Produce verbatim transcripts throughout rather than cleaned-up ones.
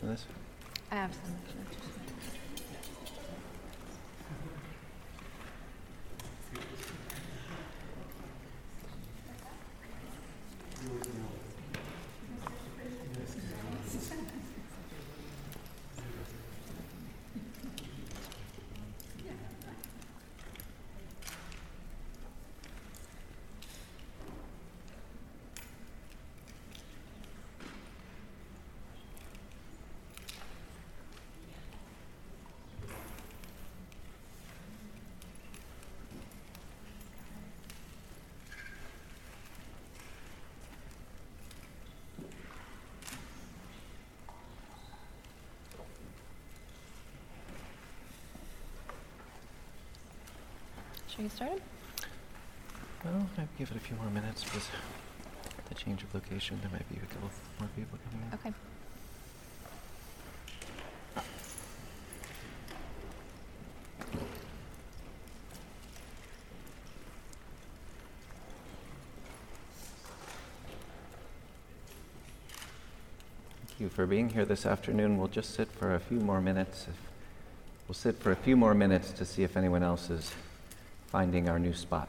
for this? I have some. Should we get started? Well, maybe give it a few more minutes because the change of location, there might be a couple more people coming in. Okay. Thank you for being here this afternoon. We'll just sit for a few more minutes. If we'll sit for a few more minutes to see if anyone else is finding our new spot.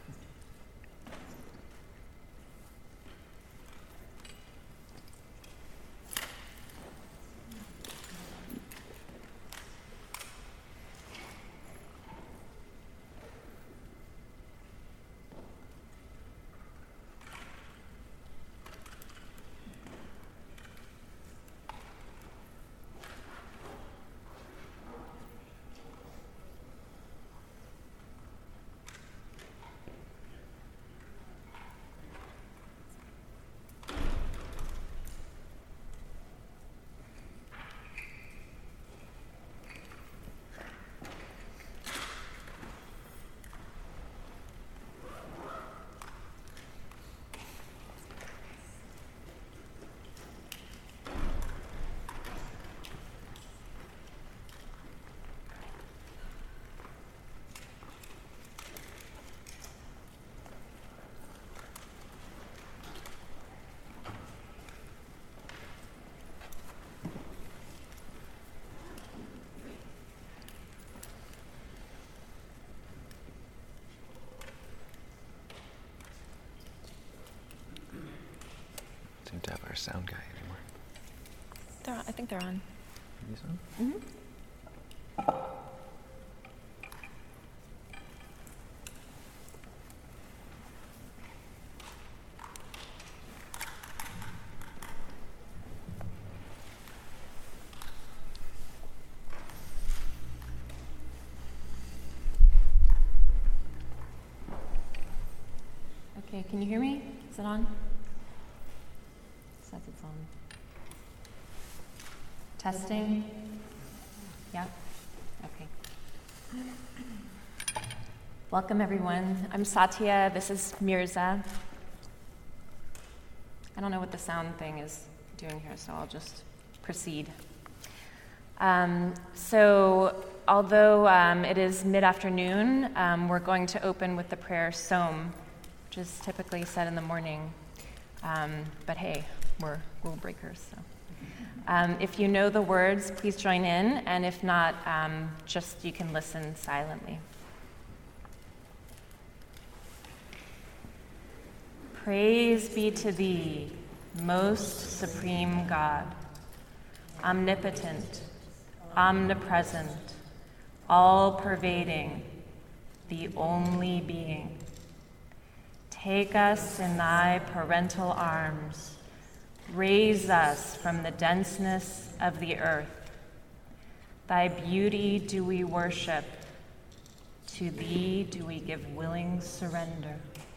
Seem to have our sound guy anymore. They're on. I think they're on. Are these on? Mm-hmm. Okay, can you hear me? Is it on? Says it's on. Testing? Yeah? Okay. Welcome, everyone. I'm Satya. This is Mirza. I don't know what the sound thing is doing here, so I'll just proceed. Um, so, although um, it is mid-afternoon, um, we're going to open with the prayer Som, which is typically said in the morning. Um, but hey, we're rule breakers, so. Um, if you know the words, please join in, and if not, um, just you can listen silently. Praise be to thee, most supreme God, omnipotent, omnipresent, all-pervading, the only being. Take us in thy parental arms. Raise us from the denseness of the earth. Thy beauty do we worship. To thee do we give willing surrender.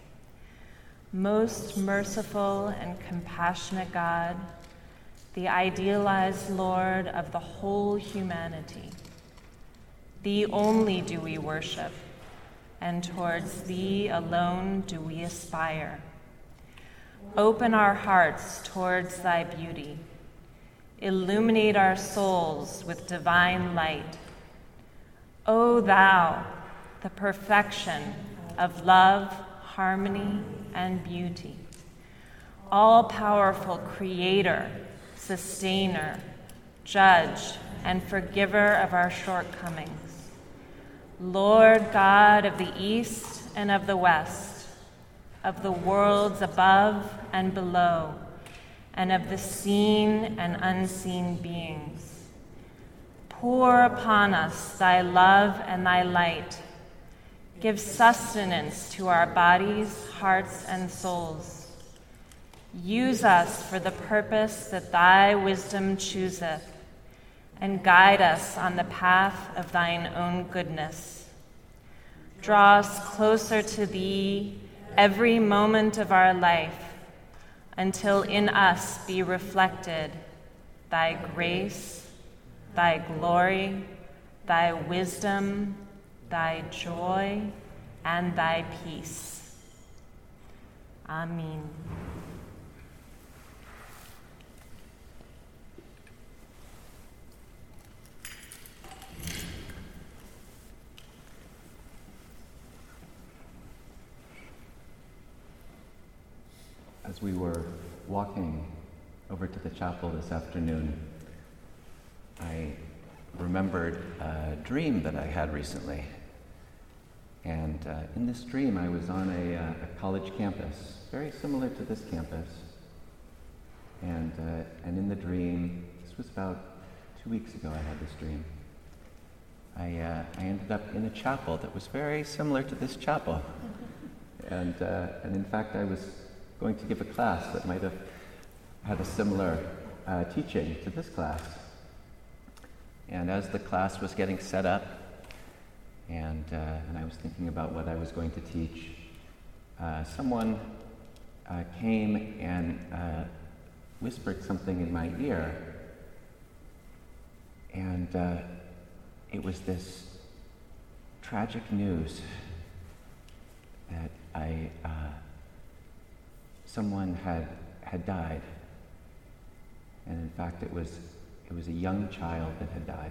Most merciful and compassionate God, the idealized Lord of the whole humanity, thee only do we worship, and towards thee alone do we aspire. Open our hearts towards thy beauty. Illuminate our souls with divine light. O thou, the perfection of love, harmony, and beauty, all-powerful creator, sustainer, judge, and forgiver of our shortcomings. Lord God of the east and of the west, of the worlds above and below, and of the seen and unseen beings, pour upon us thy love and thy light. Give sustenance to our bodies, hearts, and souls. Use us for the purpose that thy wisdom chooseth, and guide us on the path of thine own goodness. Draw us closer to thee every moment of our life, until in us be reflected thy grace, thy glory, thy wisdom, thy joy, and thy peace. Amen. As we were walking over to the chapel this afternoon, I remembered a dream that I had recently. And uh, in this dream, I was on a, uh, a college campus, very similar to this campus. And, uh, and in the dream, this was about two weeks ago I had this dream, I, uh, I ended up in a chapel that was very similar to this chapel. And, uh, and in fact, I was going to give a class that might have had a similar uh, teaching to this class. And as the class was getting set up, and, uh, and I was thinking about what I was going to teach, uh, someone uh, came and uh, whispered something in my ear, and uh, it was this tragic news that I, uh, someone had had died, and in fact it was it was a young child that had died.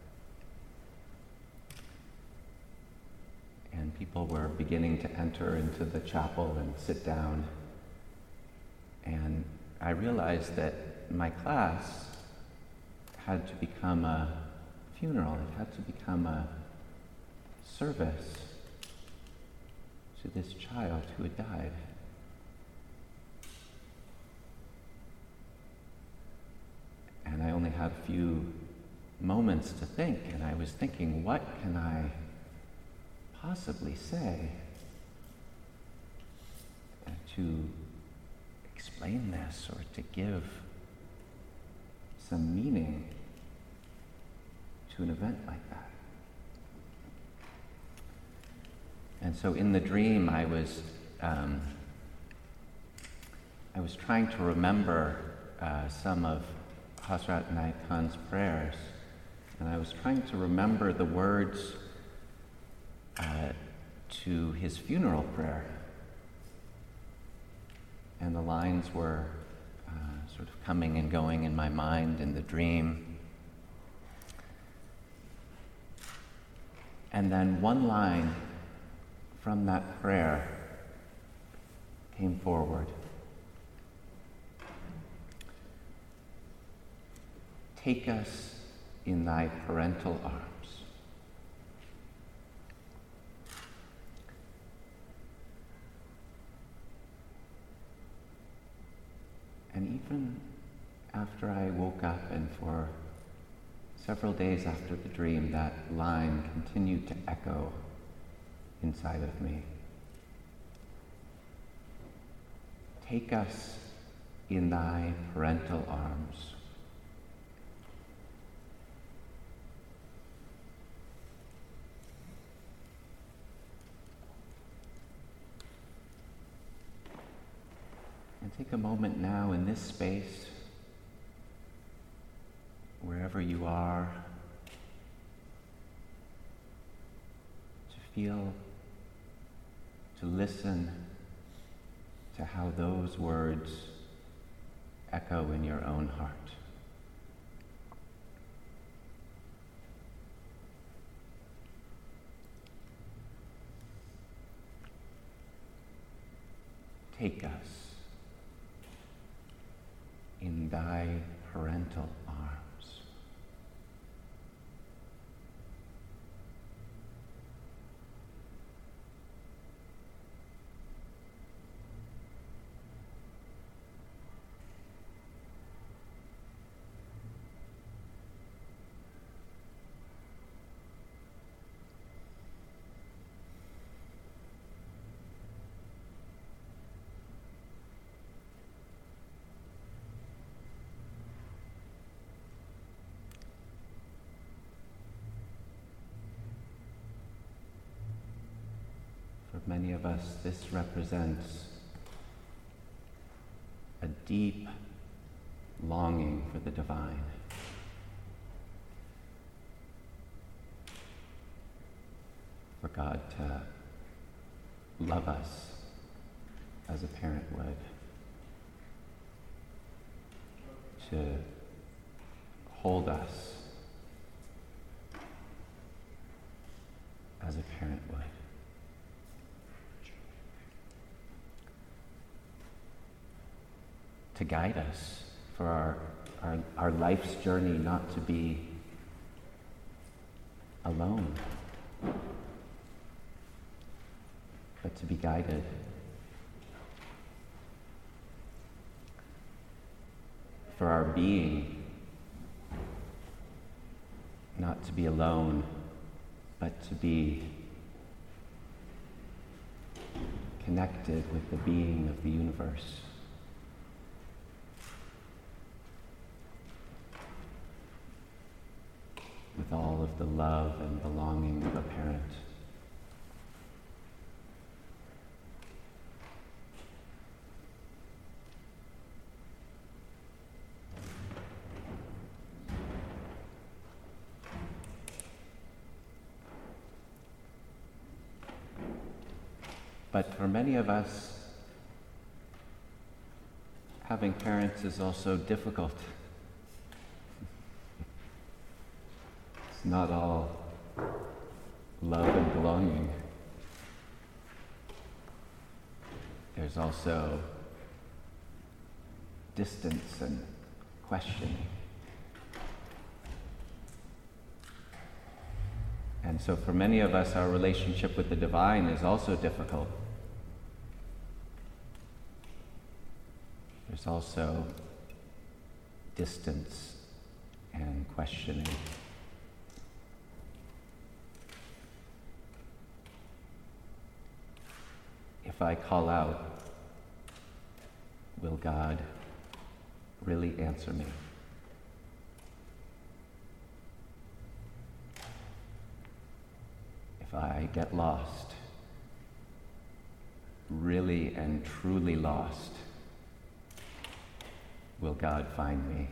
And people were beginning to enter into the chapel and sit down. And I realized that my class had to become a funeral. It had to become a service to this child who had died. And I only had a few moments to think, and I was thinking, what can I possibly say to explain this or to give some meaning to an event like that? And so in the dream, I was um, I was trying to remember uh, some of Hazrat Inayat Khan's prayers, and I was trying to remember the words uh, to his funeral prayer. And the lines were uh, sort of coming and going in my mind in the dream. And then one line from that prayer came forward. Take us in thy parental arms. And even after I woke up, and for several days after the dream, that line continued to echo inside of me. Take us in thy parental arms. And take a moment now in this space, wherever you are, to feel, to listen to how those words echo in your own heart. Take us in thy parental arms. many of us, this represents a deep longing for the divine. For God to love us as a parent would. To hold us as a parent would. To guide us for our, our, our life's journey, not to be alone, but to be guided. For our being, not to be alone, but to be connected with the being of the universe. With all of the love and belonging of a parent. But for many of us, having parents is also difficult. It's not all love and belonging. There's also distance and questioning. And so for many of us, our relationship with the divine is also difficult. There's also distance and questioning. If I call out, will God really answer me? If I get lost, really and truly lost, will God find me?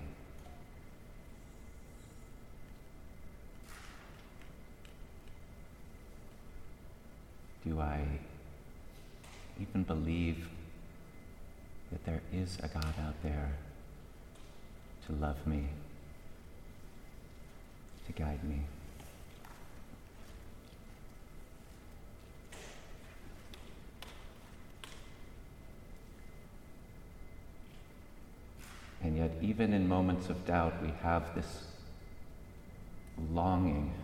Do I even believe that there is a God out there to love me, to guide me? And yet, even in moments of doubt, we have this longing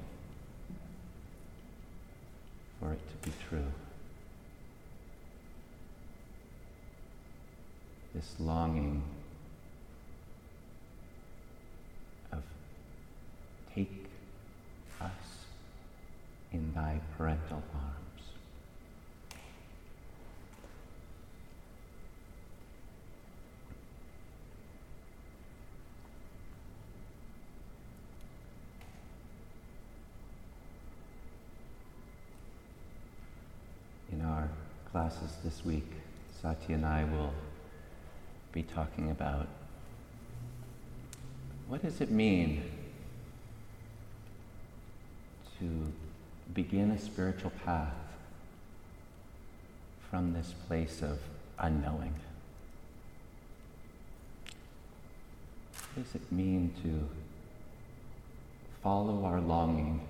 for it to be true. This longing of take us in thy parental arms. In our classes this week, Satya and I will be talking about what does it mean to begin a spiritual path from this place of unknowing. What does it mean to follow our longing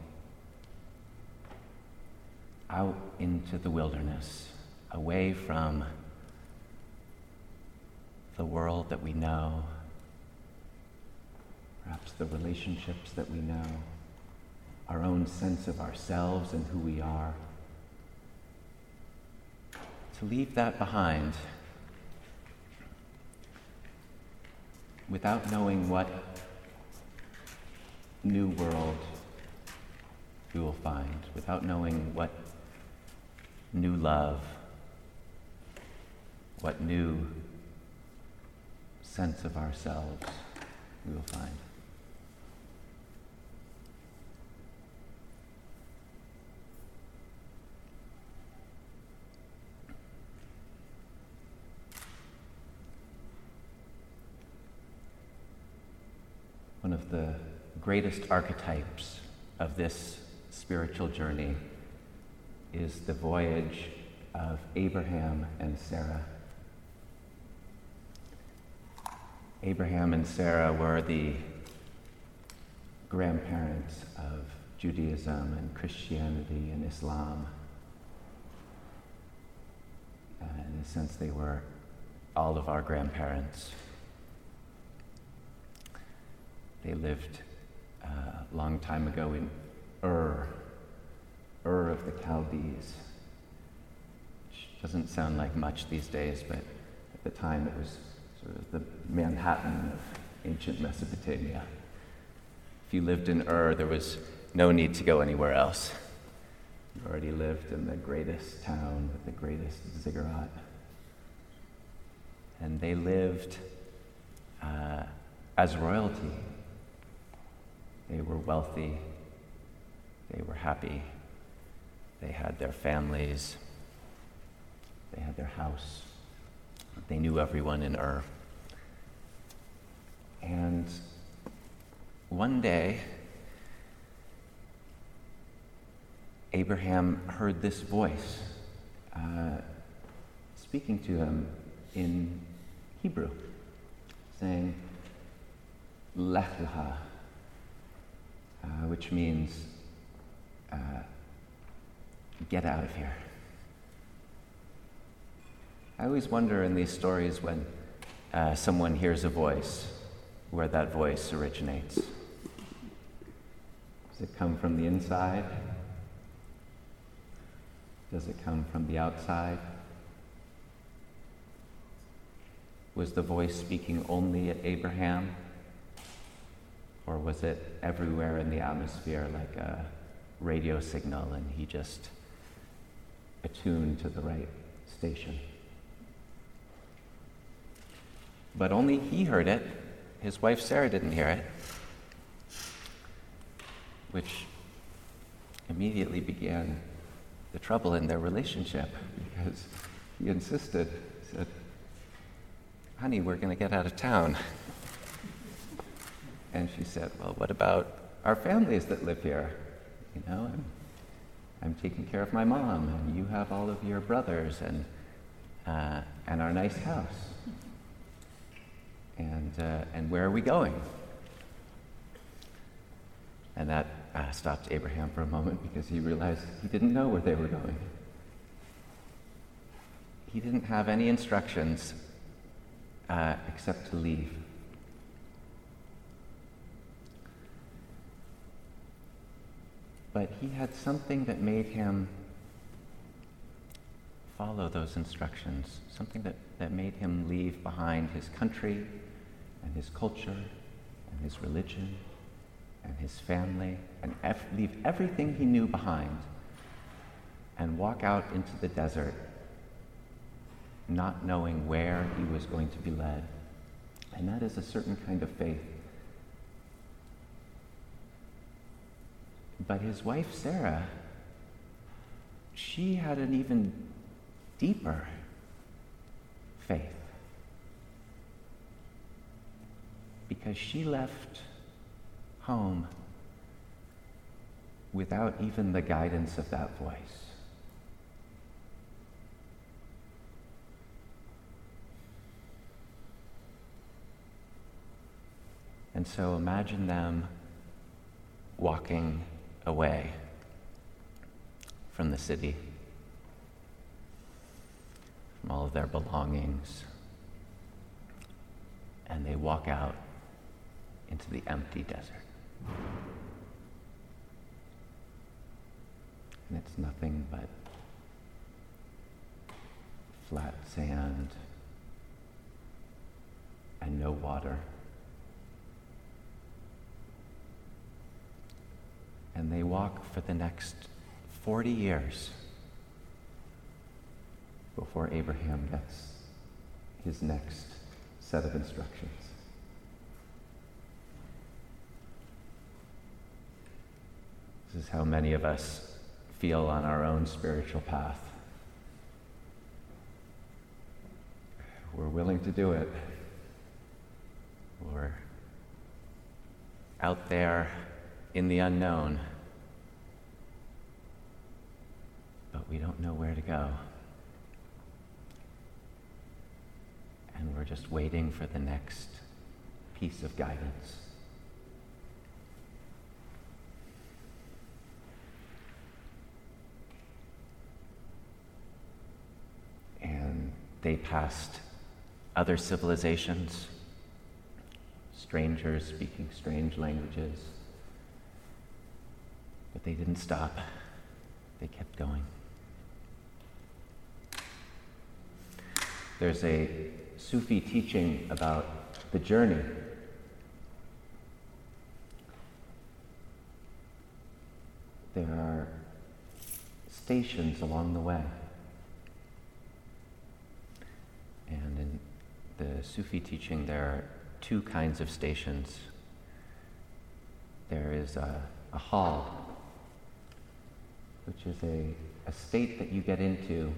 out into the wilderness, away from the world that we know, perhaps the relationships that we know, our own sense of ourselves and who we are. To leave that behind without knowing what new world we will find, without knowing what new love, what new sense of ourselves we will find. of the greatest archetypes of this spiritual journey is the voyage of Abraham and Sarah. Abraham and Sarah were the grandparents of Judaism and Christianity and Islam. Uh, in a sense, they were all of our grandparents. They lived uh, a long time ago in Ur, Ur of the Chaldees, which doesn't sound like much these days, but at the time it was sort of the Manhattan of ancient Mesopotamia. If you lived in Ur, there was no need to go anywhere else. You already lived in the greatest town with the greatest ziggurat. And they lived uh, as royalty. They were wealthy. They were happy. They had their families. They had their house. They knew everyone in Ur. And one day, Abraham heard this voice uh, speaking to him in Hebrew, saying, Lech lecha, uh, which means, uh, get out of here. I always wonder in these stories when uh, someone hears a voice, where that voice originates. Does it come from the inside? Does it come from the outside? Was the voice speaking only at Abraham? Or was it everywhere in the atmosphere like a radio signal and he just attuned to the right station? But only he heard it. His wife Sarah didn't hear it, which immediately began the trouble in their relationship, because he insisted, he said, honey, we're going to get out of town. And she said, well, what about our families that live here? You know, I'm, I'm taking care of my mom, and you have all of your brothers, and uh, and our nice house. And uh, and where are we going? And that uh, stopped Abraham for a moment, because he realized he didn't know where they were going. He didn't have any instructions uh, except to leave. But he had something that made him follow those instructions, something that, that made him leave behind his country and his culture and his religion and his family, and ev- leave everything he knew behind and walk out into the desert, not knowing where he was going to be led. And that is a certain kind of faith. But his wife, Sarah, she had an even deeper faith, because she left home without even the guidance of that voice. And so imagine them walking away from the city, from all of their belongings, and they walk out into the empty desert. And it's nothing but flat sand and no water. And they walk for the next forty years before Abraham gets his next set of instructions. This is how many of us feel on our own spiritual path. We're willing to do it. We're out there in the unknown, but we don't know where to go. And we're just waiting for the next piece of guidance. And they passed other civilizations, strangers speaking strange languages, but they didn't stop. They kept going. There's a Sufi teaching about the journey. There are stations along the way. And in the Sufi teaching, there are two kinds of stations. There is a, a hall, which is a, a state that you get into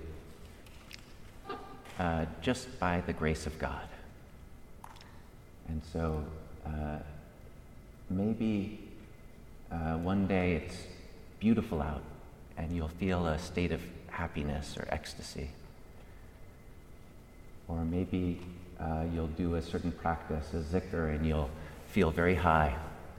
uh, just by the grace of God. And so uh, maybe uh, one day it's beautiful out and you'll feel a state of happiness or ecstasy. Or maybe uh, you'll do a certain practice, a zikr, and you'll feel very high.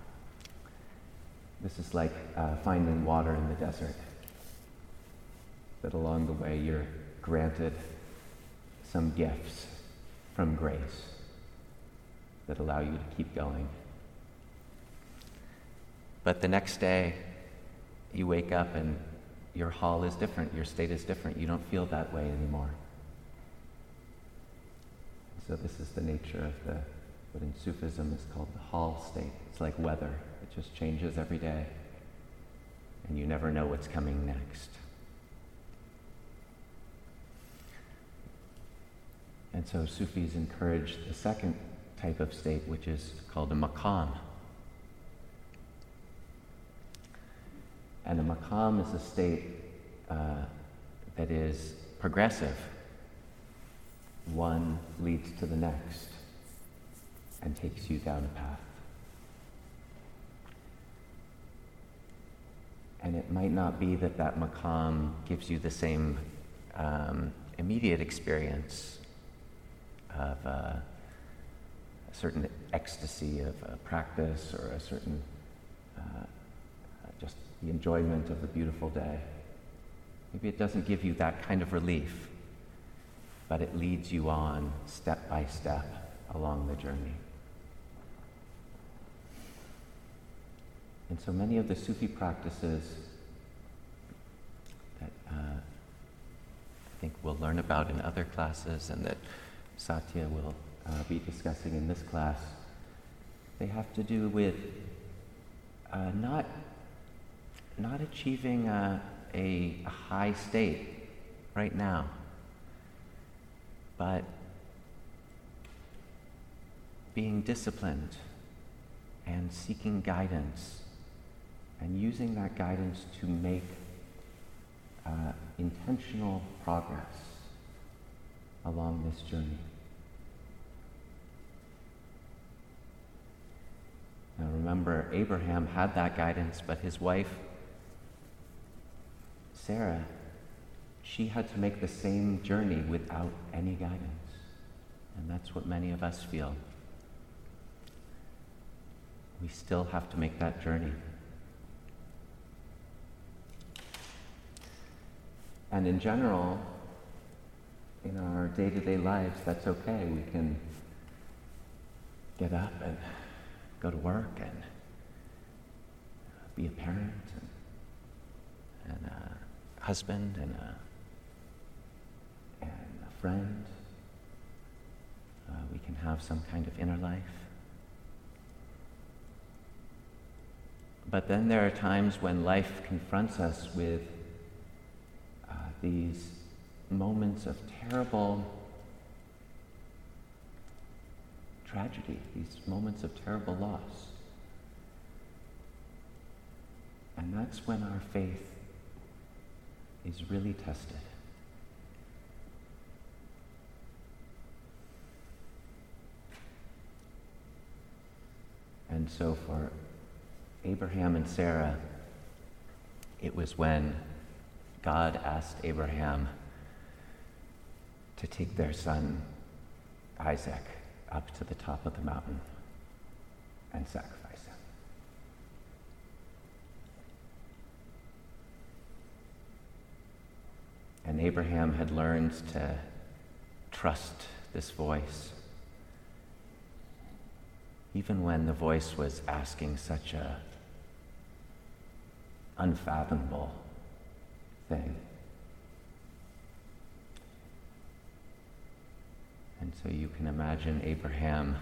This is like uh, finding water in the desert. That along the way you're granted some gifts from grace that allow you to keep going. But the next day, you wake up and your hall is different, your state is different. You don't feel that way anymore. So this is the nature of the, what in Sufism is called the hall state. It's like weather. It just changes every day, and you never know what's coming next. And so Sufis encourage the second type of state, which is called a maqam. And a maqam is a state uh, that is progressive. One leads to the next and takes you down a path. And it might not be that that maqam gives you the same um, immediate experience of uh, a certain ecstasy of a practice or a certain uh, just the enjoyment of the beautiful day. Maybe it doesn't give you that kind of relief, but it leads you on step by step along the journey. And so many of the Sufi practices that uh, I think we'll learn about in other classes and that Satya will uh, be discussing in this class, they have to do with uh, not, not achieving a, a, a high state right now, but being disciplined and seeking guidance and using that guidance to make uh, intentional progress along this journey. Now remember, Abraham had that guidance, but his wife, Sarah, she had to make the same journey without any guidance. And that's what many of us feel. We still have to make that journey. And in general, in our day-to-day lives, that's okay. We can get up and go to work and be a parent and, and a husband and a, and a friend. Uh, we can have some kind of inner life. But then there are times when life confronts us with uh, these moments of terrible tragedy, these moments of terrible loss. And that's when our faith is really tested. And so for Abraham and Sarah, it was when God asked Abraham to take their son, Isaac, up to the top of the mountain and sacrifice him. And Abraham had learned to trust this voice, even when the voice was asking such a unfathomable thing. And so you can imagine Abraham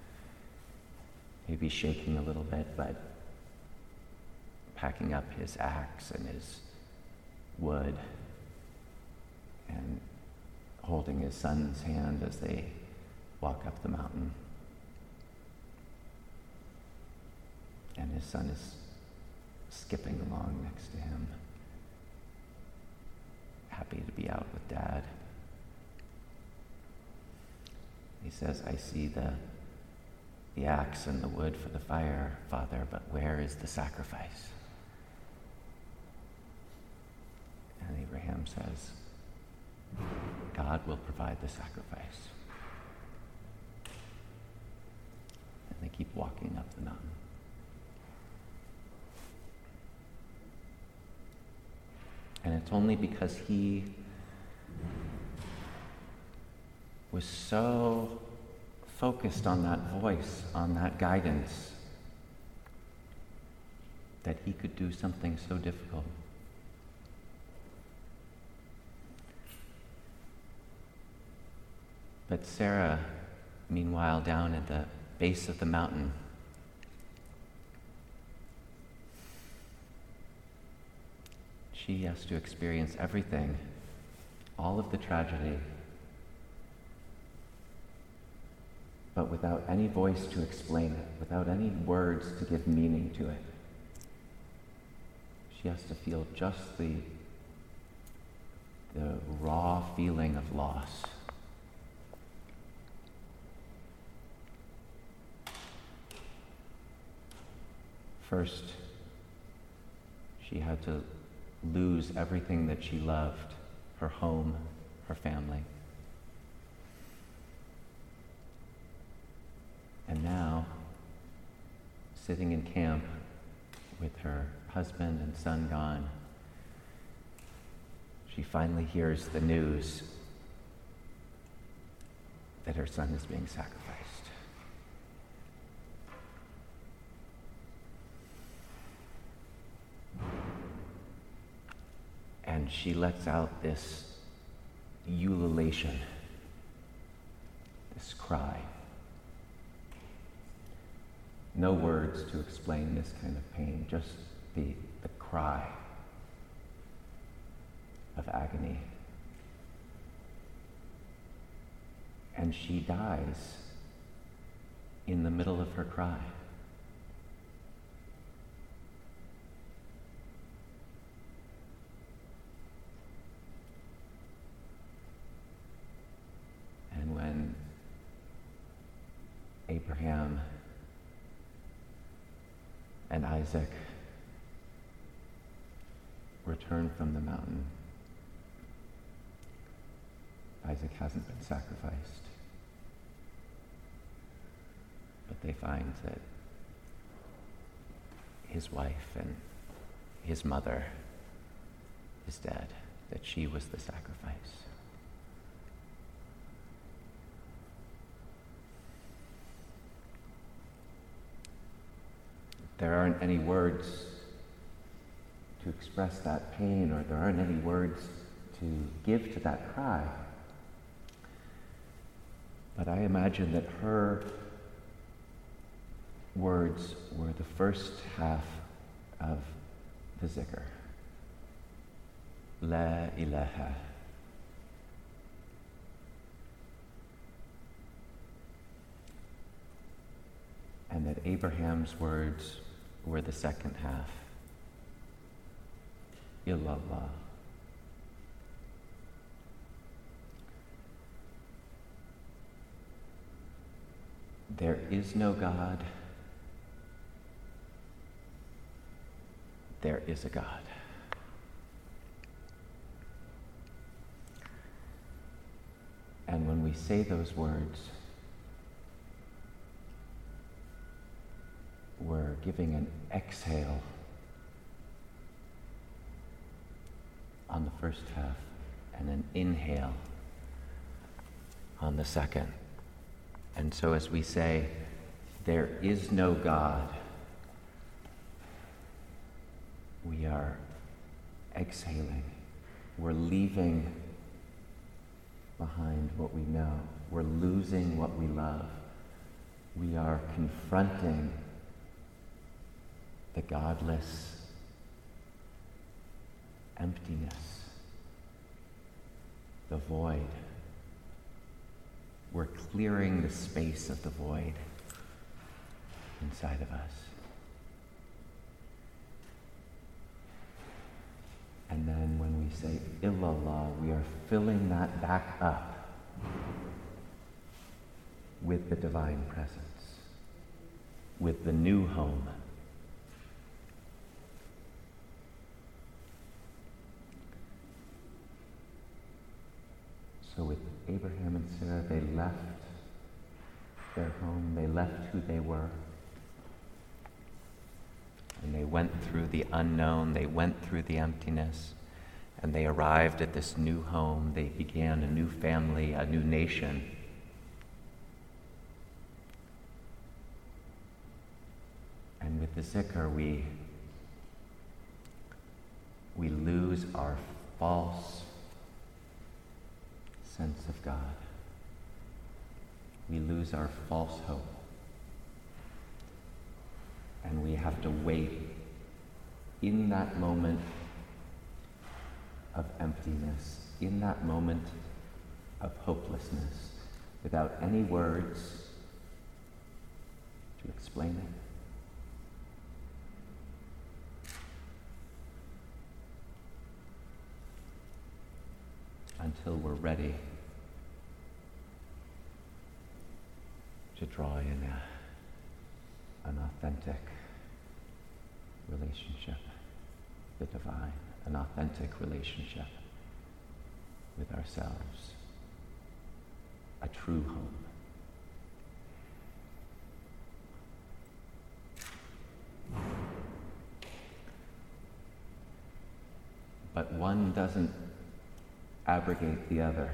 maybe shaking a little bit, but packing up his axe and his wood and holding his son's hand as they walk up the mountain. And his son is skipping along next to him, happy to be out with Dad. He says, I see the, the axe and the wood for the fire, Father, but where is the sacrifice? And Abraham says, God will provide the sacrifice. And they keep walking up the mountain. And it's only because he was so focused on that voice, on that guidance, that he could do something so difficult. But Sarah, meanwhile, down at the base of the mountain, she has to experience everything, all of the tragedy, but without any voice to explain it, without any words to give meaning to it. She has to feel just the, the raw feeling of loss. First, she had to lose everything that she loved, her home, her family. And now, sitting in camp with her husband and son gone, she finally hears the news that her son is being sacrificed. And she lets out this ululation, this cry. No words to explain this kind of pain, just the, the cry of agony. And she dies in the middle of her cry. And when Abraham and Isaac return from the mountain, Isaac hasn't been sacrificed, but they find that his wife and his mother is dead, that she was the sacrifice. There aren't any words to express that pain, or there aren't any words to give to that cry. But I imagine that her words were the first half of the zikr. La ilaha. And that Abraham's words were the second half. Illallah. There is no God there is a God. And when we say those words, we're giving an exhale on the first half and an inhale on the second. And so as we say, there is no God, we are exhaling. We're leaving behind what we know. We're losing what we love. We are confronting the godless emptiness, the void. We're clearing the space of the void inside of us. And then when we say illallah, we are filling that back up with the divine presence, with the new home. So with Abraham and Sarah, they left their home, they left who they were, and they went through the unknown, they went through the emptiness, and they arrived at this new home. They began a new family, a new nation. And with the zikr, we, we lose our false sense of God. We lose our false hope. And we have to wait in that moment of emptiness, in that moment of hopelessness, without any words to explain it. Until we're ready to draw in a, an authentic relationship, the divine, an authentic relationship with ourselves, a true home. But one doesn't abrogate the other.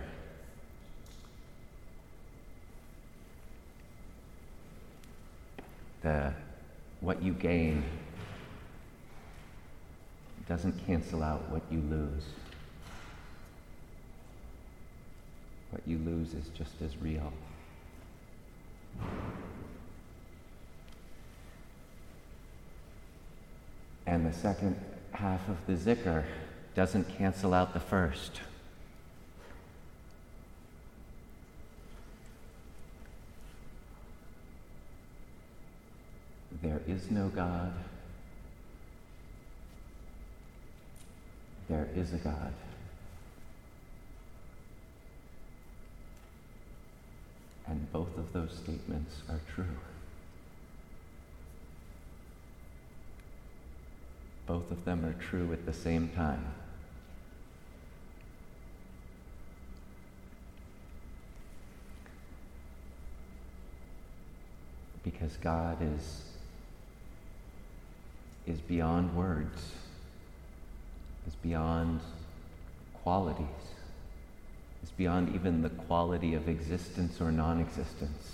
The, what you gain doesn't cancel out what you lose. What you lose is just as real. And the second half of the zikr doesn't cancel out the first. There is no God. There is a God. And both of those statements are true. Both of them are true at the same time. Because God is is beyond words, is beyond qualities, is beyond even the quality of existence or non-existence.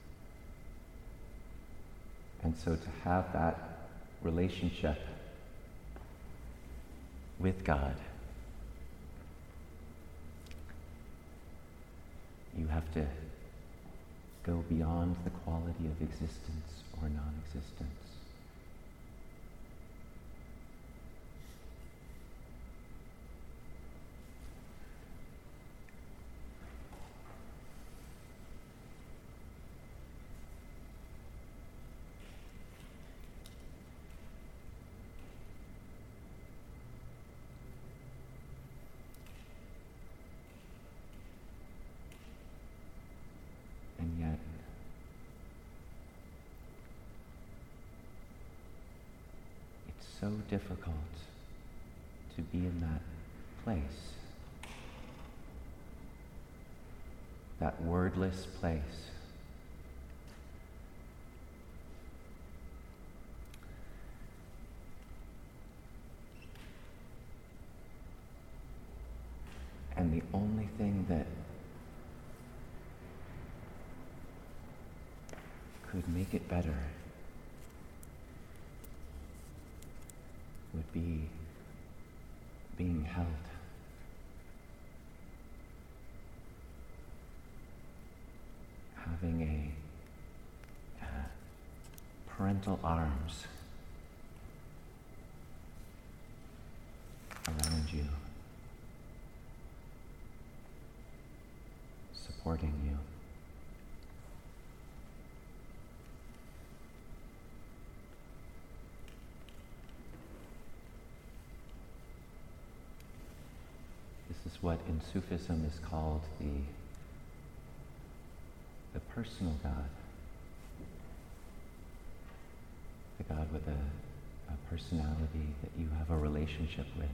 And so to have that relationship with God, you have to go beyond the quality of existence or non-existence. And yet, so difficult to be in that place, that wordless place. And the only thing that could make it better would be being held. Having a uh, parental arms around you, supporting you. This is what in Sufism is called the, the personal God. The God with a, a personality that you have a relationship with,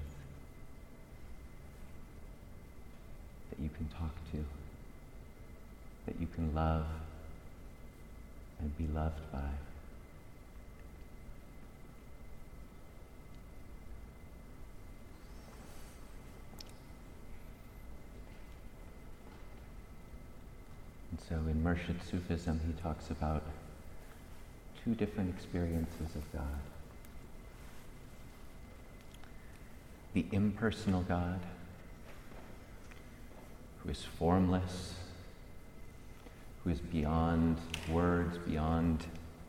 that you can talk to, that you can love and be loved by. And so in Murshid Sufism, he talks about two different experiences of God. The impersonal God, who is formless, who is beyond words, beyond,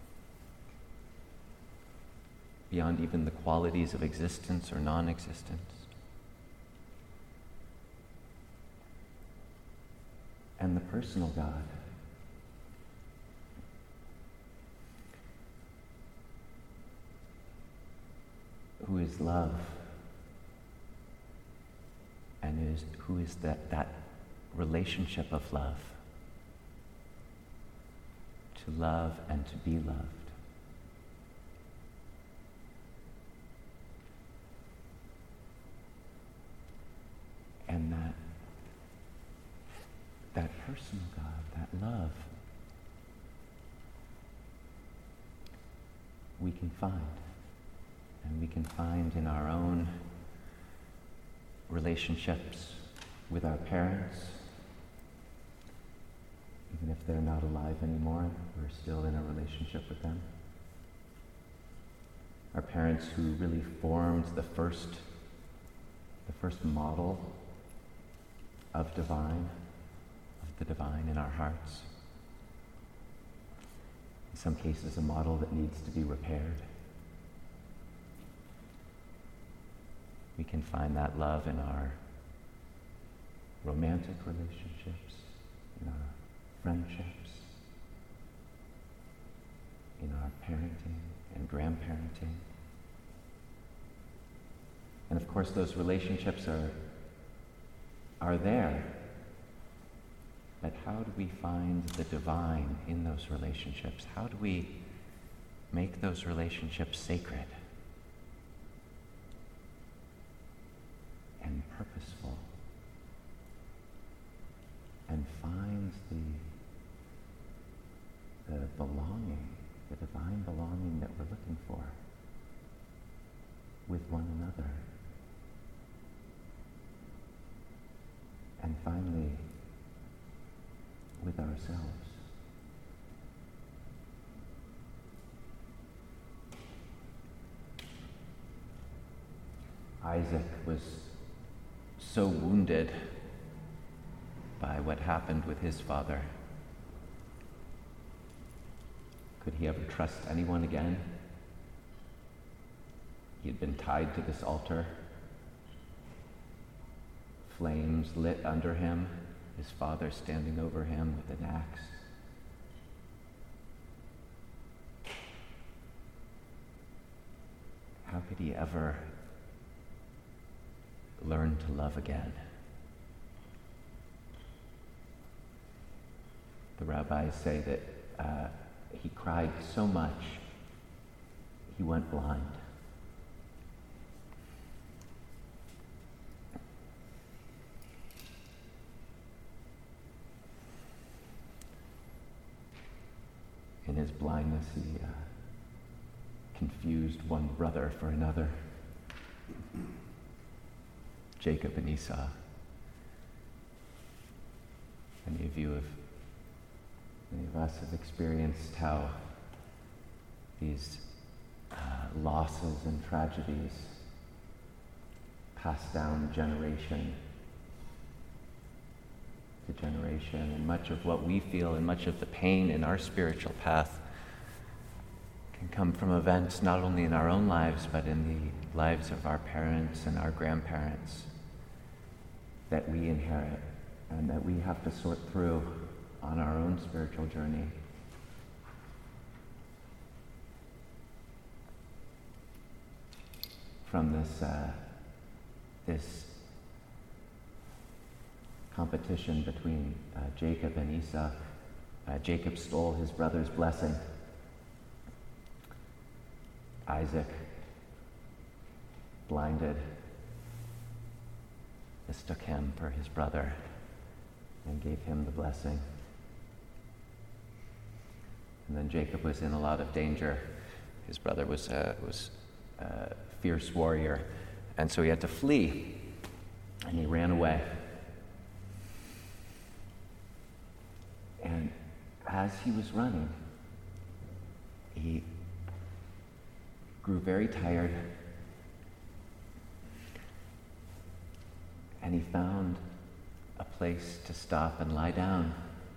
beyond even the qualities of existence or non-existence. And the personal God, who is love, and is who is that, that relationship of love, to love and to be loved. And that that personal God, that love, we can find. And we can find in our own relationships with our parents. Even if they're not alive anymore, we're still in a relationship with them. Our parents who really formed the first, the first model of divine, of the divine in our hearts. In some cases, a model that needs to be repaired. We can find that love in our romantic relationships, in our friendships, in our parenting and grandparenting. And of course, those relationships are, are there. But how do we find the divine in those relationships? How do we make those relationships sacred and purposeful, and find the, the belonging, the divine belonging that we're looking for with one another? And finally, with ourselves. Isaac was so wounded by what happened with his father. Could he ever trust anyone again? He had been tied to this altar. Flames lit under him, his father standing over him with an axe. How could he ever learn to love again? The rabbis say that uh, he cried so much he went blind. his blindness, he uh, confused one brother for another. Jacob and Esau. Many of you have, many of us have experienced how these uh, losses and tragedies pass down generation to generation, and much of what we feel and much of the pain in our spiritual path can come from events not only in our own lives but in the lives of our parents and our grandparents that we inherit and that we have to sort through on our own spiritual journey. From this uh, this competition between uh, Jacob and Esau, uh, Jacob stole his brother's blessing. Isaac, blinded, mistook him for his brother and gave him the blessing. And then Jacob was in a lot of danger. His brother was uh, was a fierce warrior, and so he had to flee, and he ran away. And as he was running, he grew very tired, and he found a place to stop and lie down.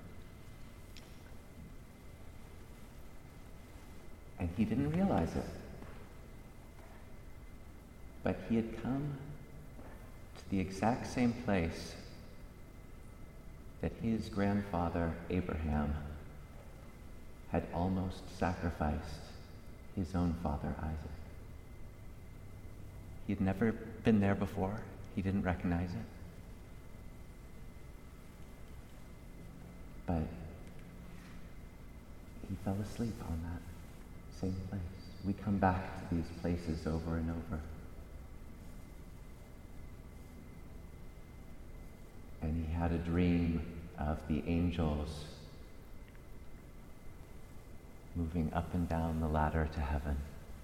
And he didn't realize it, but he had come to the exact same place that his grandfather Abraham had almost sacrificed his own father Isaac. He had never been there before. He didn't recognize it. But he fell asleep on that same place. We come back to these places over and over. And he had a dream of the angels moving up and down the ladder to heaven.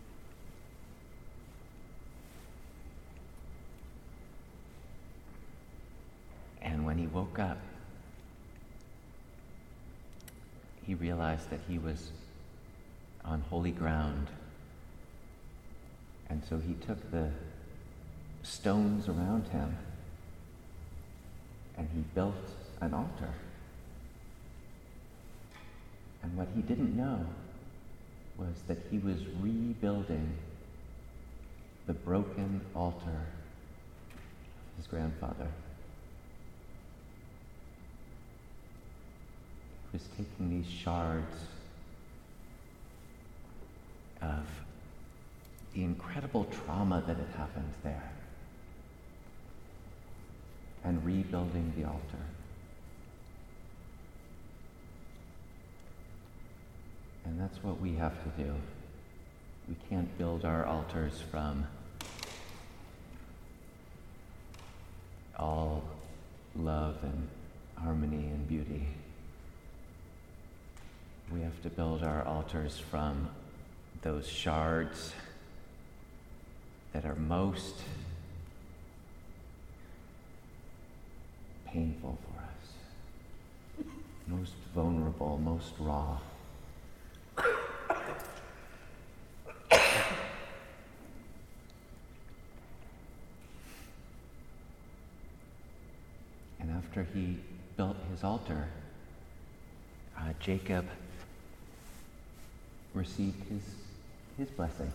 And when he woke up, he realized that he was on holy ground. And so he took the stones around him and he built an altar. And what he didn't know was that he was rebuilding the broken altar of his grandfather. He was taking these shards of the incredible trauma that had happened there and rebuilding the altar. And that's what we have to do. We can't build our altars from all love and harmony and beauty. We have to build our altars from those shards that are most painful for us, most vulnerable, most raw. And after he built his altar, uh, Jacob received his, his blessing.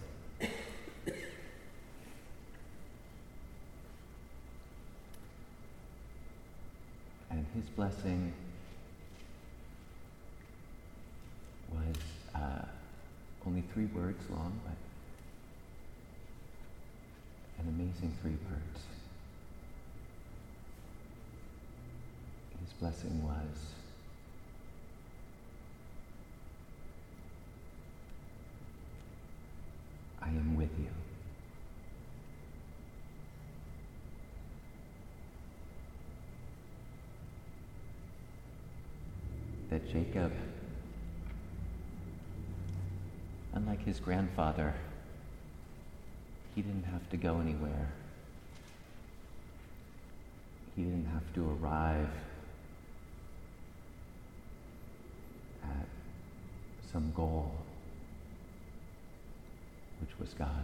And his blessing was uh, only three words long, but an amazing three words. His blessing was, I am with you. That Jacob unlike his grandfather, he didn't have to go anywhere. He didn't have to arrive at some goal, which was God.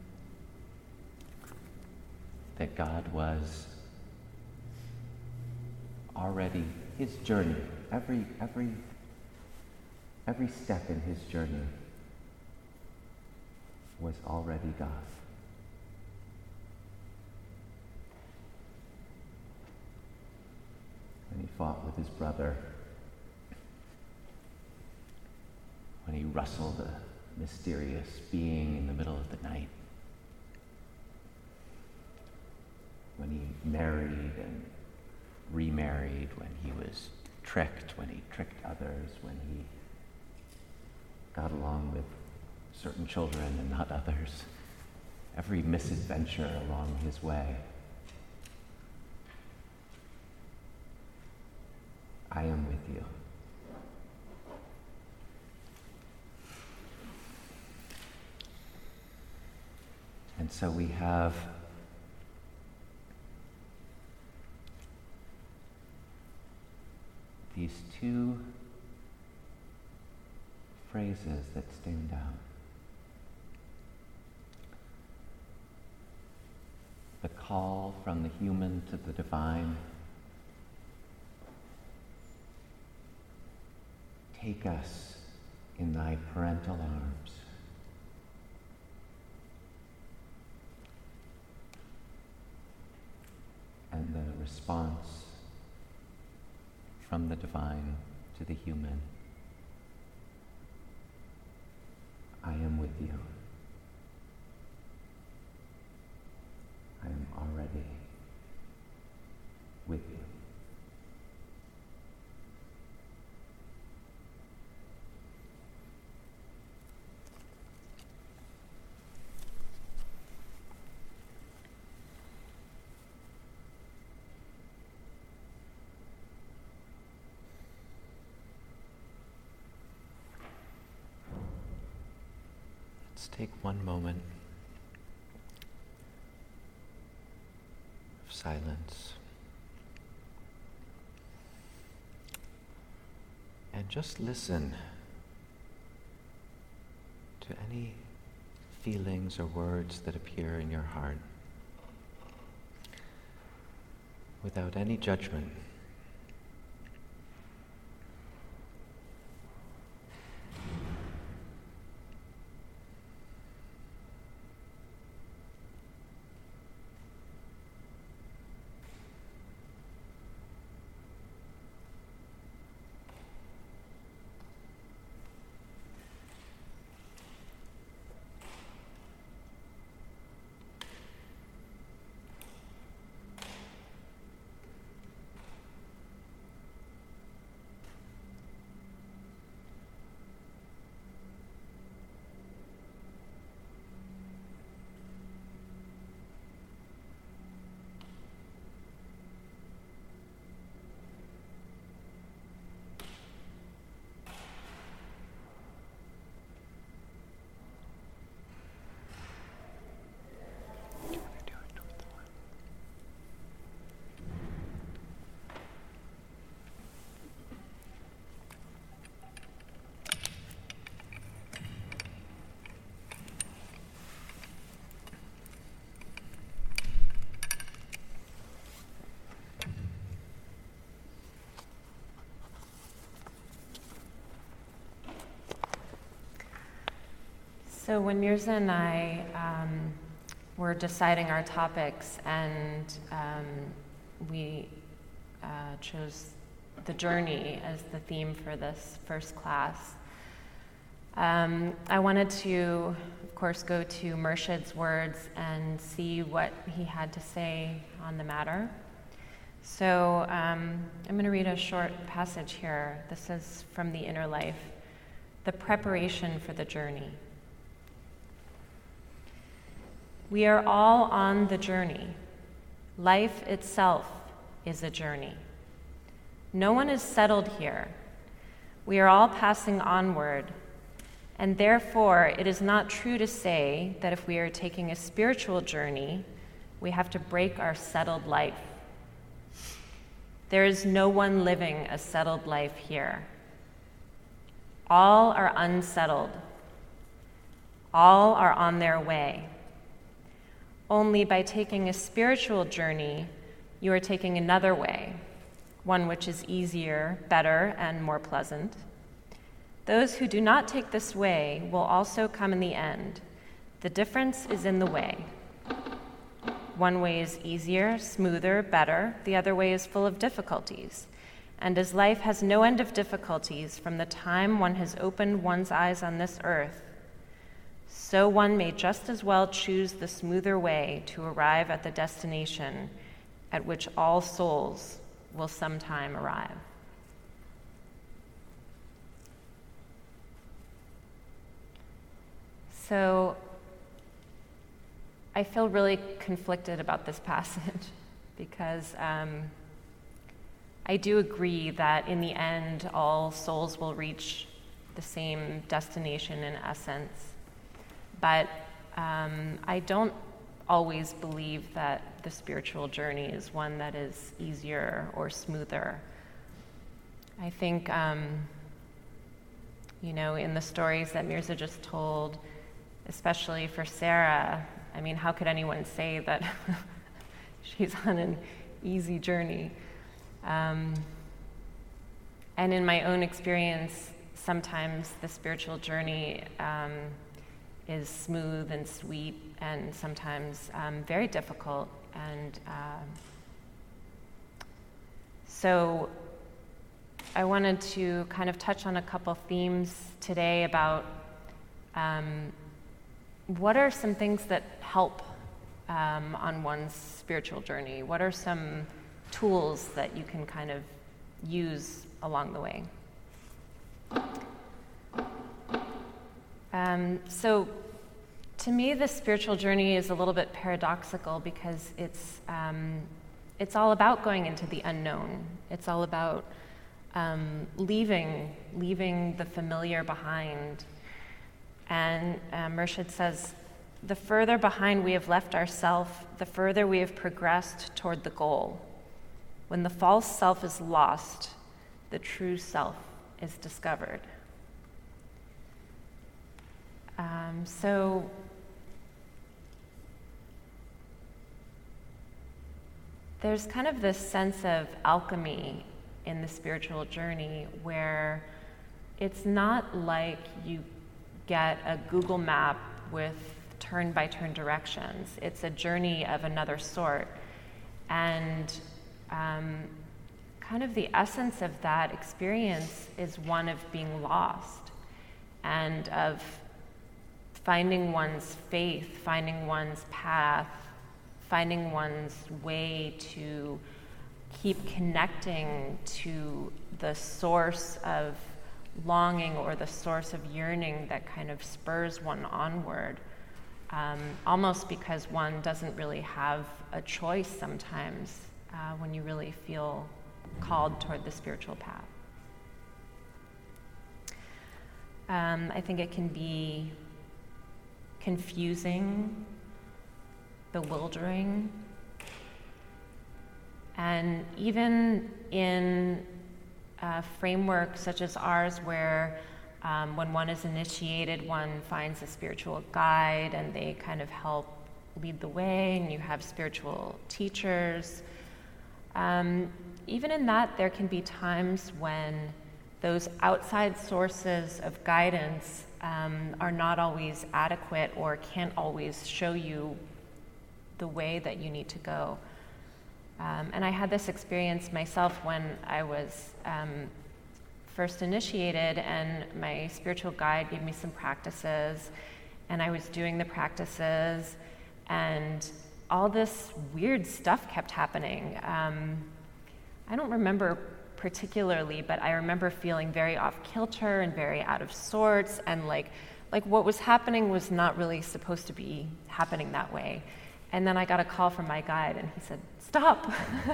That God was already, his journey, every, every, every step in his journey was already God. When he fought with his brother, when he wrestled a mysterious being in the middle of the night, when he married and remarried, when he was tricked, when he tricked others, when he got along with certain children and not others, every misadventure along his way. I am with you. And so we have these two phrases that stand out. The call from the human to the divine. Take us in thy parental arms. And the response from the divine to the human. I am with you. I am already with you. Let's take one moment of silence and just listen to any feelings or words that appear in your heart without any judgment. So when Mirza and I um, were deciding our topics, and um, we uh, chose the journey as the theme for this first class, um, I wanted to, of course, go to Murshid's words and see what he had to say on the matter. So um, I'm going to read a short passage here. This is from The Inner Life, the preparation for the journey. We are all on the journey. Life itself is a journey. No one is settled here. We are all passing onward. And therefore, it is not true to say that if we are taking a spiritual journey, we have to break our settled life. There is no one living a settled life here. All are unsettled. All are on their way. Only by taking a spiritual journey, you are taking another way, one which is easier, better, and more pleasant. Those who do not take this way will also come in the end. The difference is in the way. One way is easier, smoother, better. The other way is full of difficulties. And as life has no end of difficulties from the time one has opened one's eyes on this earth, so one may just as well choose the smoother way to arrive at the destination at which all souls will sometime arrive. So I feel really conflicted about this passage because um, I do agree that in the end, all souls will reach the same destination in essence. But um, I don't always believe that the spiritual journey is one that is easier or smoother. I think, um, you know, in the stories that Mirza just told, especially for Sarah, I mean, how could anyone say that she's on an easy journey? Um, and in my own experience, sometimes the spiritual journey um, is smooth and sweet, and sometimes um, very difficult. And uh, so I wanted to kind of touch on a couple themes today about um, what are some things that help um, on one's spiritual journey? What are some tools that you can kind of use along the way? Um, so to me, the spiritual journey is a little bit paradoxical because it's um, it's all about going into the unknown. It's all about um, leaving leaving the familiar behind. And uh, Murshid says, the further behind we have left ourself, the further we have progressed toward the goal. When the false self is lost, the true self is discovered. Um, so there's kind of this sense of alchemy in the spiritual journey where it's not like you get a Google map with turn-by-turn directions. It's a journey of another sort. And um, kind of the essence of that experience is one of being lost and of finding one's faith, finding one's path, finding one's way to keep connecting to the source of longing or the source of yearning that kind of spurs one onward, um, almost because one doesn't really have a choice sometimes uh, when you really feel called toward the spiritual path. Um, I think it can be confusing, bewildering, and even in a framework such as ours where um, when one is initiated, one finds a spiritual guide and they kind of help lead the way, and you have spiritual teachers. Um, even in that, there can be times when those outside sources of guidance um, are not always adequate or can't always show you the way that you need to go. Um, and I had this experience myself when I was um, first initiated, and my spiritual guide gave me some practices, and I was doing the practices, and all this weird stuff kept happening. Um, I don't remember particularly, but I remember feeling very off kilter and very out of sorts, and like, like what was happening was not really supposed to be happening that way. And then I got a call from my guide, and he said, stop,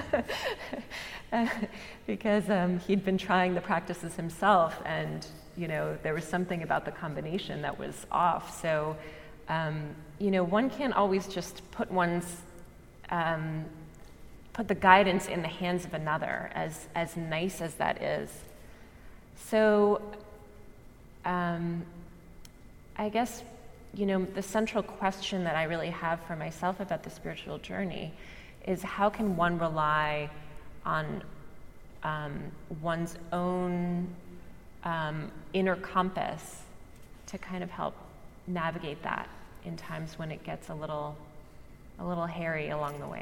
because um, he'd been trying the practices himself, and you know there was something about the combination that was off. So, um, you know, one can't always just put one's um, put the guidance in the hands of another, as as nice as that is. So, um, I guess. You know, the central question that I really have for myself about the spiritual journey is how can one rely on um, one's own um, inner compass to kind of help navigate that in times when it gets a little, a little hairy along the way.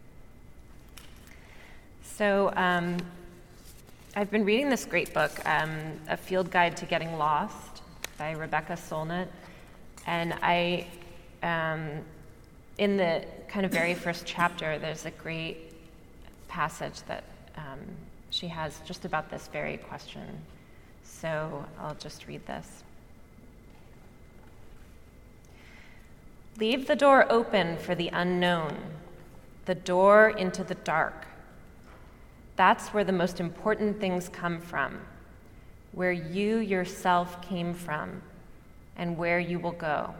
So um, I've been reading this great book, um, A Field Guide to Getting Lost by Rebecca Solnit. And I, um, in the kind of very first chapter, there's a great passage that um, she has just about this very question. So I'll just read this. Leave the door open for the unknown, the door into the dark. That's where the most important things come from, where you yourself came from, and where you will go.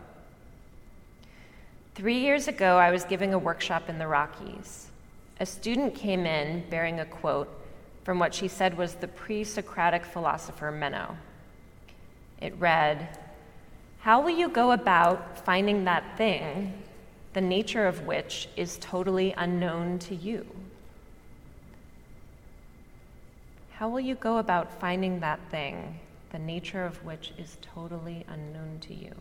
Three years ago, I was giving a workshop in the Rockies. A student came in bearing a quote from what she said was the pre-Socratic philosopher Meno. It read, "How will you go about finding that thing, the nature of which is totally unknown to you?" How will you go about finding that thing, the nature of which is totally unknown to you?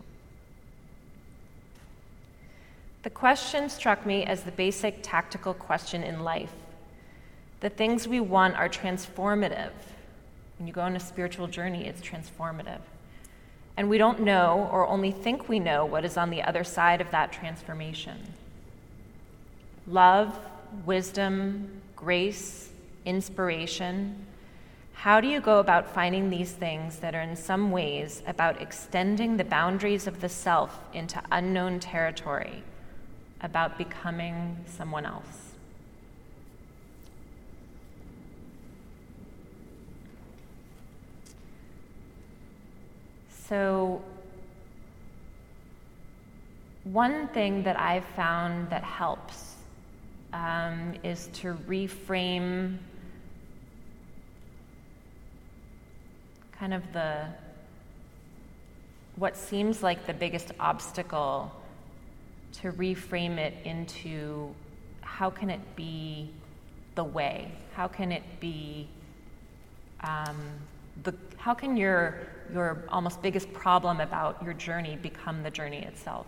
The question struck me as the basic tactical question in life. The things we want are transformative. When you go on a spiritual journey, it's transformative. And we don't know, or only think we know, what is on the other side of that transformation. Love, wisdom, grace, inspiration. How do you go about finding these things that are in some ways about extending the boundaries of the self into unknown territory, about becoming someone else? So, one thing that I've found that helps um, is to reframe kind of the, what seems like the biggest obstacle, to reframe it into how can it be the way? How can it be, um, the, how can your, your almost biggest problem about your journey become the journey itself?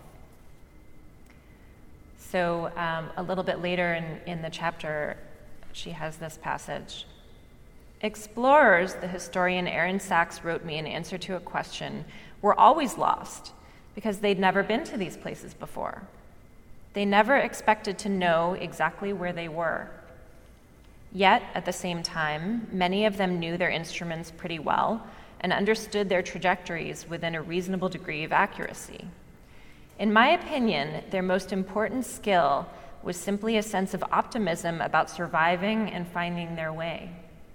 So um, a little bit later in, in the chapter, she has this passage. Explorers, the historian Aaron Sachs wrote me in answer to a question, were always lost because they'd never been to these places before. They never expected to know exactly where they were. Yet, at the same time, many of them knew their instruments pretty well and understood their trajectories within a reasonable degree of accuracy. In my opinion, their most important skill was simply a sense of optimism about surviving and finding their way.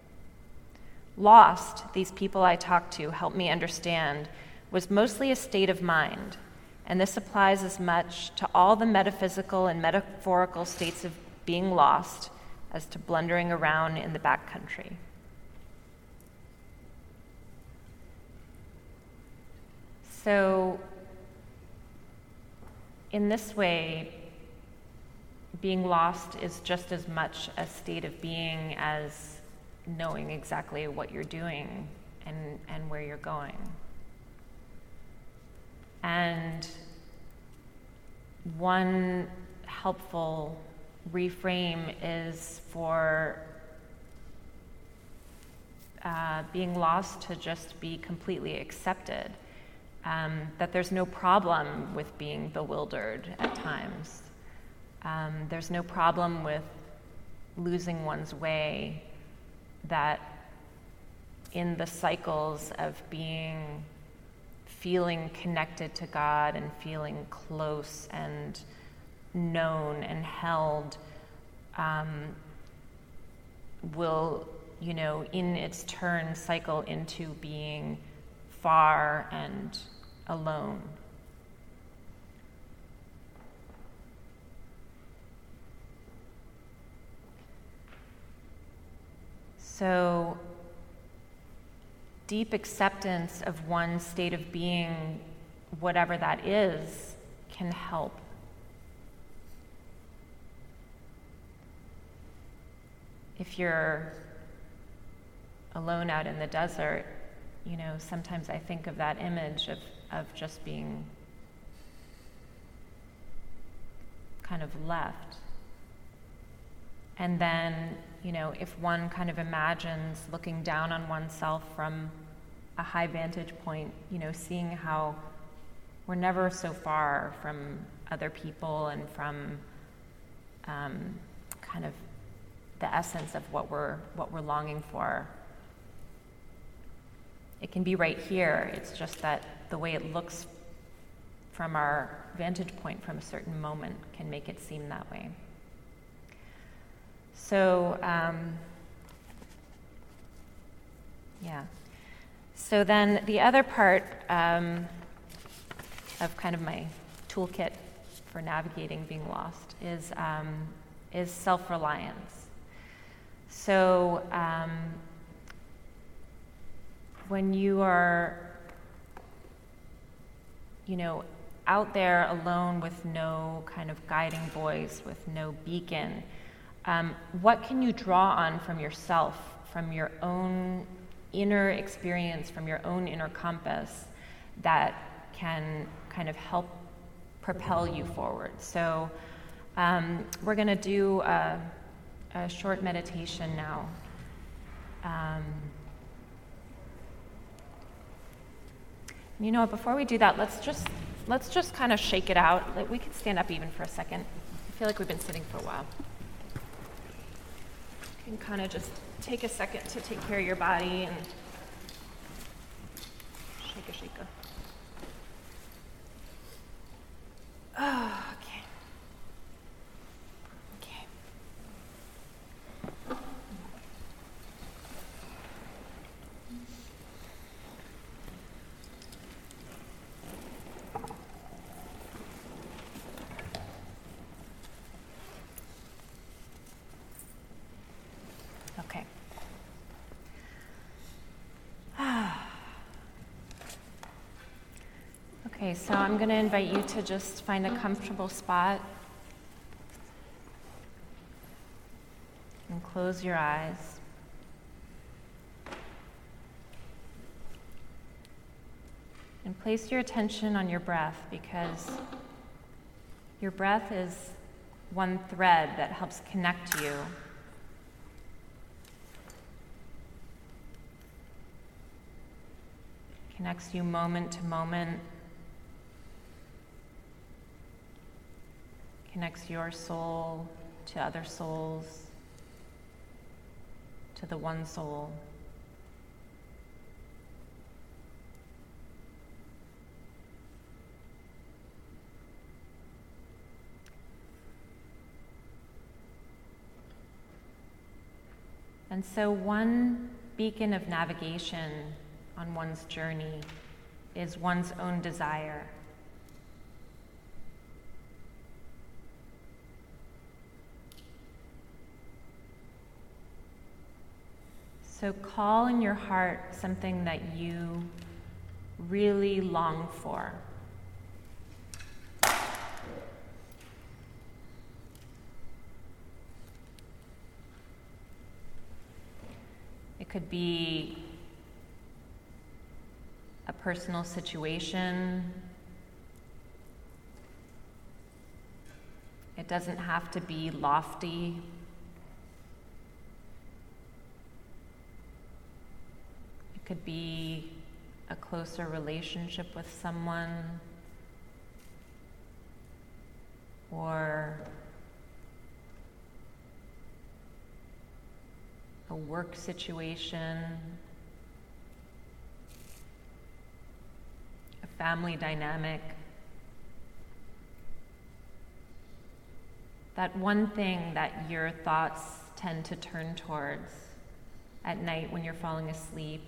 Lost, these people I talked to helped me understand, was mostly a state of mind, and this applies as much to all the metaphysical and metaphorical states of being lost as to blundering around in the backcountry. So, in this way, being lost is just as much a state of being as knowing exactly what you're doing and, and where you're going. And one helpful reframe is for uh, being lost to just be completely accepted, um, that there's no problem with being bewildered at times. Um, there's no problem with losing one's way, that in the cycles of being, feeling connected to God and feeling close and known and held um, will, you know, in its turn cycle into being far and alone. So, deep acceptance of one's state of being, whatever that is, can help. If you're alone out in the desert, you know, sometimes I think of that image of, of just being kind of left. And then, you know, if one kind of imagines looking down on oneself from a high vantage point, you know, seeing how we're never so far from other people and from um, kind of the essence of what we're what we're longing for. It can be right here. It's just that the way it looks from our vantage point from a certain moment can make it seem that way. So, um, yeah. So then the other part um, of kind of my toolkit for navigating being lost is um, is self-reliance. So um, when you are, you know, out there alone with no kind of guiding voice, with no beacon, um, what can you draw on from yourself, from your own inner experience, from your own inner compass that can kind of help propel you forward? So um, we're going to do a, a short meditation now. Um, you know, before we do that, let's just let's just kind of shake it out. Like, we could stand up even for a second. I feel like we've been sitting for a while. You can kind of just take a second to take care of your body and shake a shake a. Oh, okay. Okay. Okay. Okay, so I'm going to invite you to just find a comfortable spot and close your eyes. And place your attention on your breath, because your breath is one thread that helps connect you. Connects you moment to moment. Connects your soul to other souls, to the one soul. And so one beacon of navigation on one's journey is one's own desire. So call in your heart something that you really long for. It could be a personal situation. It doesn't have to be lofty. It could be a closer relationship with someone, or a work situation, a family dynamic. that one thing that your thoughts tend to turn towards at night when you're falling asleep.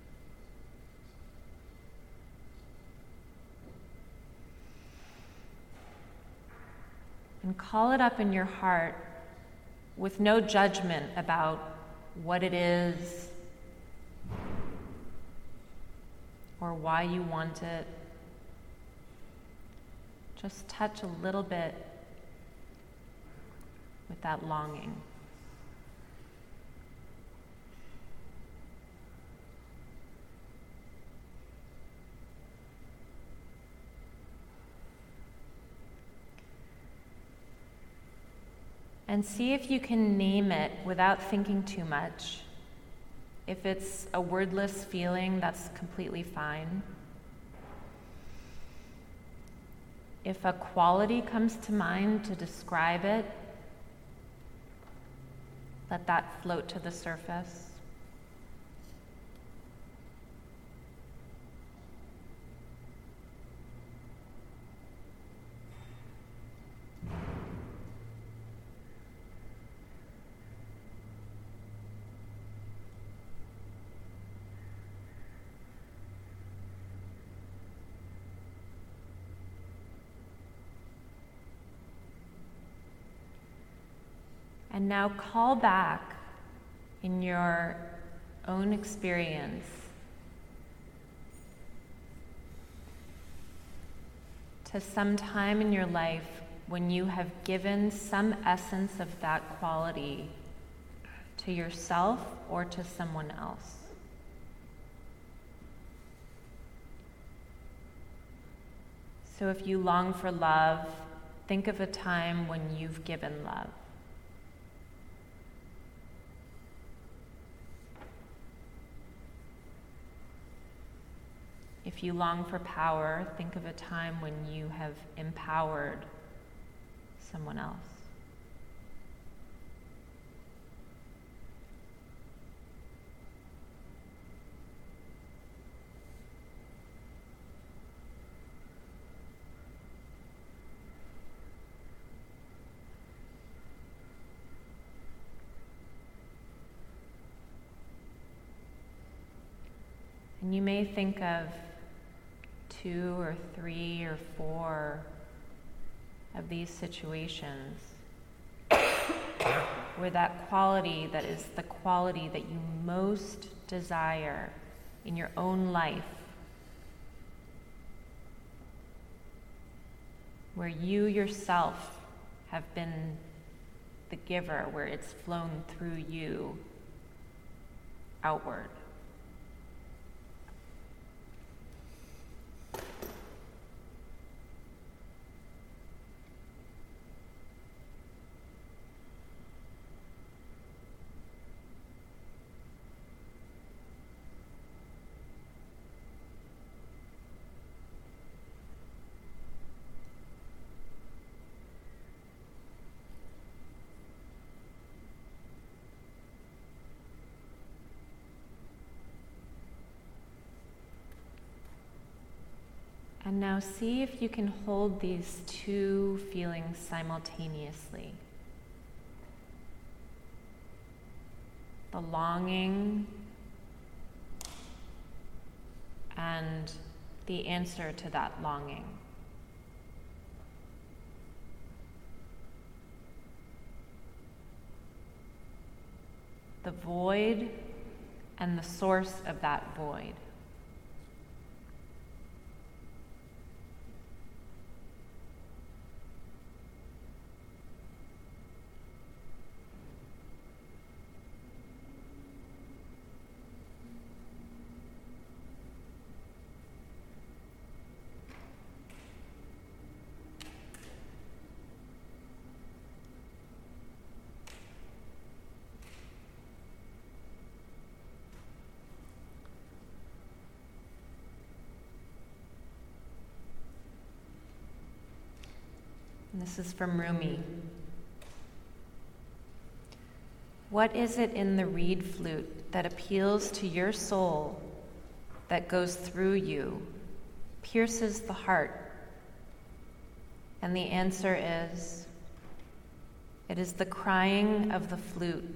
And call it up in your heart with no judgment about what it is or why you want it. Just touch a little bit with that longing. And see if you can name it without thinking too much. If it's a wordless feeling, that's completely fine. If a quality comes to mind to describe it, let that float to the surface. And now call back in your own experience to some time in your life when you have given some essence of that quality to yourself or to someone else. So if you long for love, think of a time when you've given love. If you long for power, think of a time when you have empowered someone else. And you may think of two or three or four of these situations where that quality that is the quality that you most desire in your own life, where you yourself have been the giver, where it's flown through you outward. And now see if you can hold these two feelings simultaneously. The longing and the answer to that longing. The void and the source of that void. And this is from Rumi. What is it in the reed flute that appeals to your soul, that goes through you, pierces the heart? And the answer is It is the crying of the flute.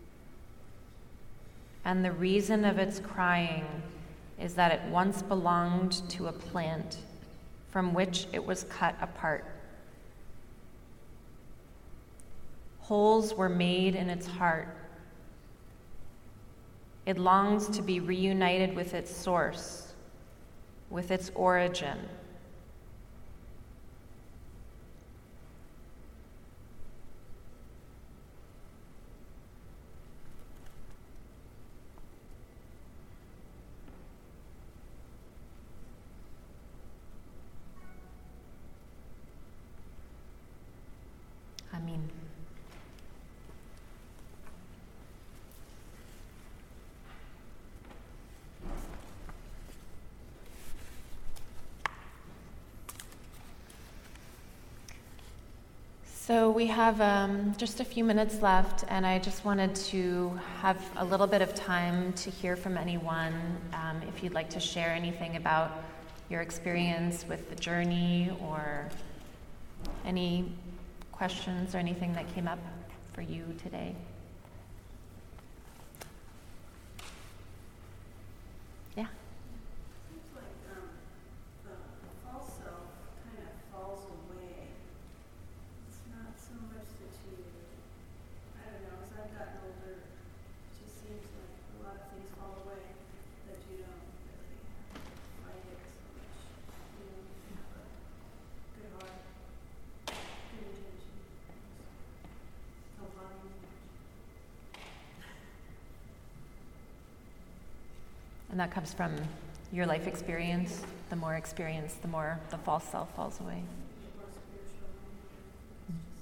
And the reason of its crying is that it once belonged to a plant from which it was cut apart. Holes were made in its heart. It longs to be reunited with its source, with its origin. Amen. So we have um, just a few minutes left, and I just wanted to have a little bit of time to hear from anyone. Um, if you'd like to share anything about your experience with the journey, or any questions or anything that came up for you today. Yeah. Seems like um, the, the false self kind of falls away. It's not so much that you, I don't know, as I've gotten older, it just seems like a lot of things fall away that you don't really fight it so much. You know, you have a good heart, good intention. Don't bother you much. And that comes from your life experience. The more experience, the more the false self falls away. More spiritual. It's just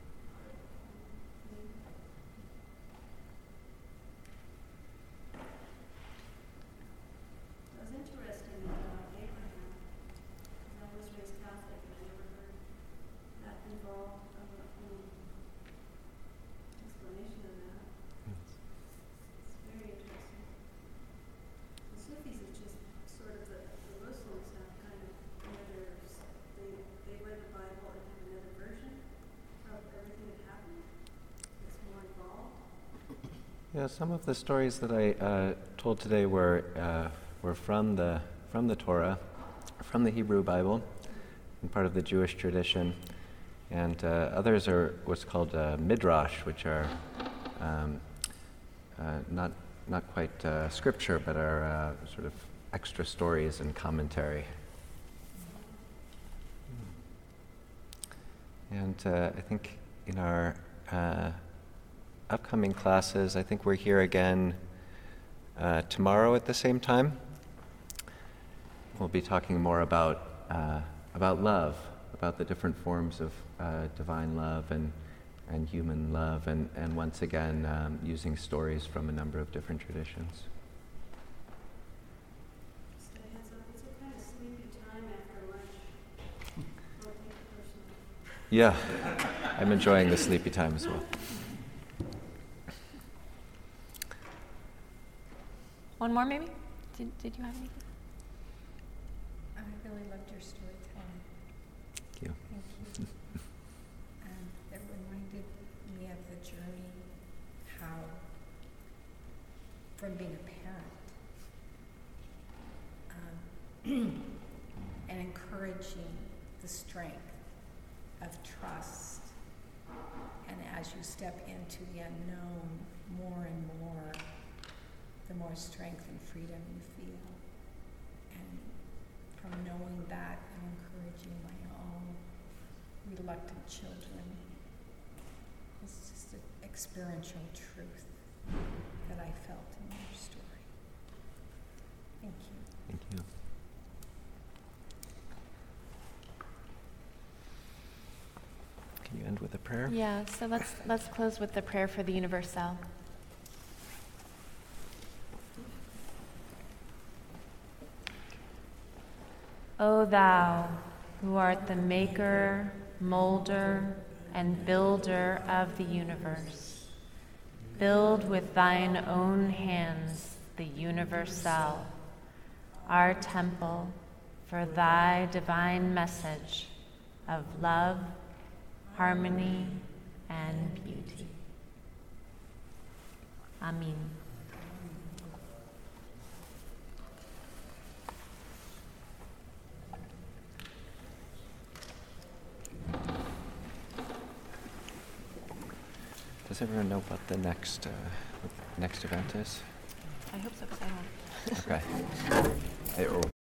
It was interesting about Abraham, because I was raised Catholic and I never heard that involved of a um, explanation of that. It's very interesting. The Sufis is just sort of the, the Muslims have kind of another, s- they, they read the Bible and have another version of everything that happened. It's more involved. Yeah, some of the stories that I uh, told today were uh, were from the from the Torah, from the Hebrew Bible, and part of the Jewish tradition, and uh, others are what's called uh, midrash, which are um, uh, not not quite uh, scripture, but are uh, sort of extra stories and commentary. And uh, I think in our uh, upcoming classes, I think we're here again uh, tomorrow at the same time. We'll be talking more about uh, about love, about the different forms of uh, divine love and and human love, and, and once again um, using stories from a number of different traditions. Just a heads up, it's a kind of sleepy time after lunch. Don't take it personally. Yeah, I'm enjoying the sleepy time as well. One more, maybe? Did, did you have anything? I really loved your storytelling. Thank you. Thank you. And it reminded me of the journey, how from being a parent um, and encouraging the strength of trust. And as you step into the unknown more and more, the more strength and freedom you feel. And from knowing that and encouraging my own reluctant children, it's just an experiential truth that I felt in your story. Thank you. Thank you. Can you end with a prayer? Yeah, so let's let's close with the prayer for the Universal. O thou, who art the maker, molder, and builder of the universe, build with thine own hands the Universal, our temple, for thy divine message of love, harmony, and beauty. Amen. Does everyone know what the next uh, what the next event is? I hope so, because I don't. Okay. Hey, or